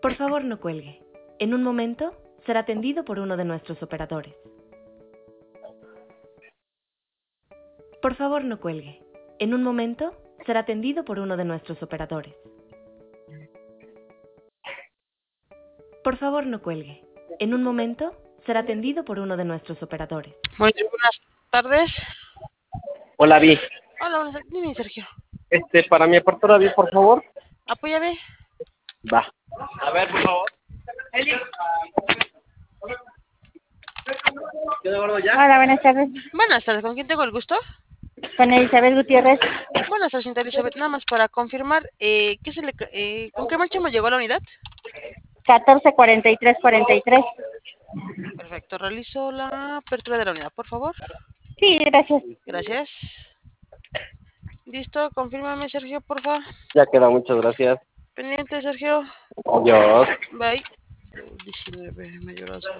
Por favor, no cuelgue. En un momento será atendido por uno de nuestros operadores. Por favor, no cuelgue. En un momento será atendido por uno de nuestros operadores. Por favor, no cuelgue. En un momento será atendido por uno de nuestros operadores. Muy buenas tardes. Hola, Vi. Hola, buenas tardes. Dime, Sergio. Para mi apertura, Vi, por favor. Apóyame. Va. A ver, por favor. Hola, buenas tardes. Buenas tardes. ¿Con quién tengo el gusto? Con Elizabeth Gutiérrez. Buenas tardes, señorita Elizabeth. Nada más para confirmar, ¿con qué marcha me llegó a la unidad? 144343. Perfecto. Realizo la apertura de la unidad, por favor. Sí, gracias. Gracias. Listo. Confírmame, Sergio, por favor. Ya queda, muchas gracias. Pendiente, Sergio. Adiós. Bye. 19 mayor